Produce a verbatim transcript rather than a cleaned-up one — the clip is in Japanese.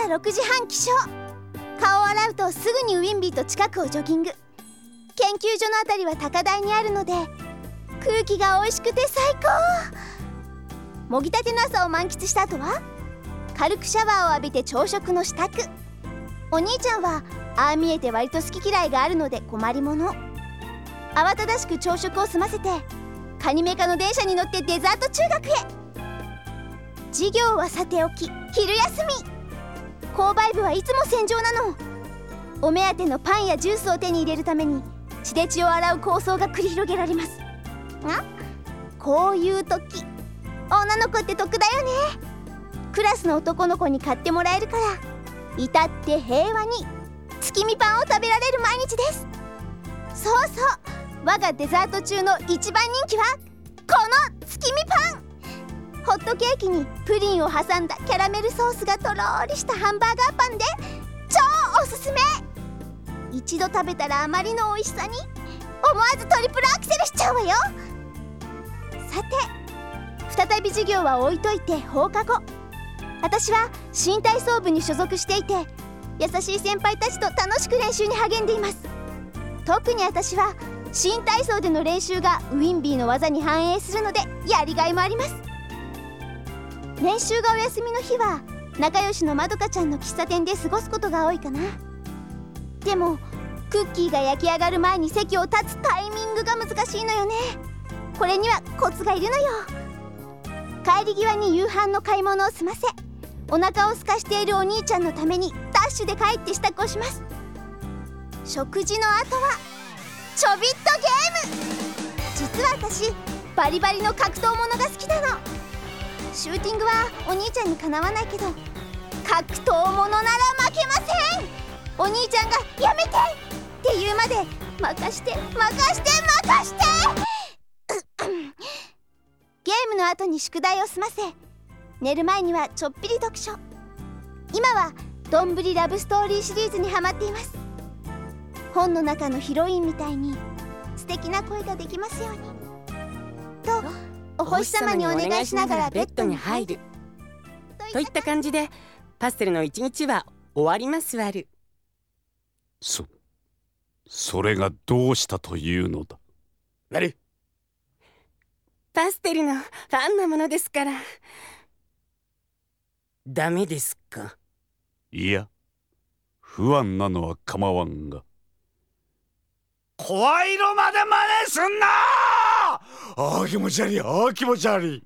朝ろくじはん起床。顔を洗うとすぐにウィンビーと近くをジョギング。研究所のあたりは高台にあるので空気が美味しくて最高。もぎたての朝を満喫した後は軽くシャワーを浴びて朝食の支度。お兄ちゃんはああ見えて割と好き嫌いがあるので困りもの。慌ただしく朝食を済ませてカニメカの電車に乗ってデザート中学へ。授業はさておき昼休み。購買部はいつも戦場なの。お目当てのパンやジュースを手に入れるために血で血を洗う抗争が繰り広げられます。がこういう時女の子って得だよね。クラスの男の子に買ってもらえるから至って平和に月見パンを食べられる毎日です。そうそう、我がデザート中の一番人気はこの月見パン。ホットケーキにプリンを挟んだキャラメルソースがとろーりしたハンバーガーパンで超おすすめ。一度食べたらあまりの美味しさに思わずトリプルアクセルしちゃうわよ。さて再び授業は置いといて放課後、私は新体操部に所属していて優しい先輩たちと楽しく練習に励んでいます。特に私は新体操での練習がウィンビーの技に反映するのでやりがいもあります。練習がお休みの日は仲良しのまどかちゃんの喫茶店で過ごすことが多いかな。でもクッキーが焼き上がる前に席を立つタイミングが難しいのよね。これにはコツがいるのよ。帰り際に夕飯の買い物を済ませお腹を空かしているお兄ちゃんのためにダッシュで帰って支度をします。食事の後はちょびっとゲーム。実は私バリバリの格闘ものが好きなの。シューティングはお兄ちゃんにかなわないけど格闘ものなら負けません。お兄ちゃんがやめてって言うまで任して任して任してゲームの後に宿題を済ませ寝る前にはちょっぴり読書。今はどんぶりラブストーリーシリーズにハマっています。本の中のヒロインみたいに素敵な恋ができますようにとお星様にお願いしながらベッドに入るといった感じでパステルの一日は終わりますわる。 そそれがどうしたというのだ。 わるパステルのファンなものですから。ダメですか。 いや不安なのは構わんが。 声色まで真似すんな。ああ気持ち悪い、ああ気持ち悪い。